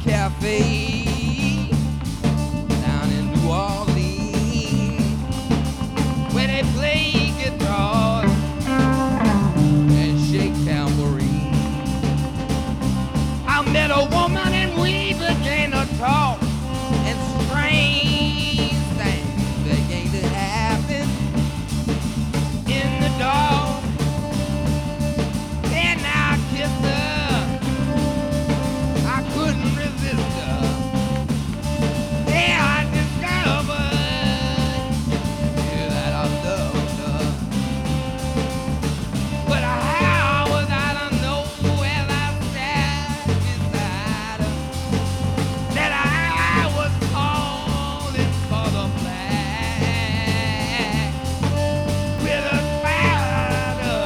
cafe down in New Orleans where they play guitars and shake tambourine. I met a woman and we began to talk, and strange things began to happen in the dark. Then I kissed her, I couldn't resist her. There I discovered, yeah, that I loved her. But how was I to know as I sat beside her that I was falling for the flag with a spider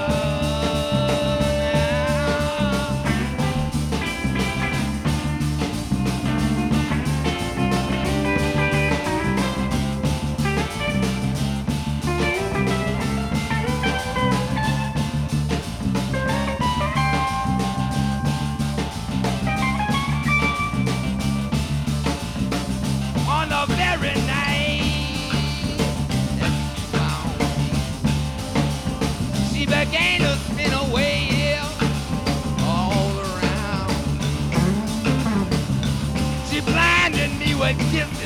on the very night that she found me. She began to spin a web all around. She blinded me with kisses